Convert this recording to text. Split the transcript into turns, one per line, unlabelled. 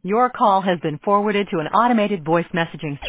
Your call has been forwarded to an automated voice messaging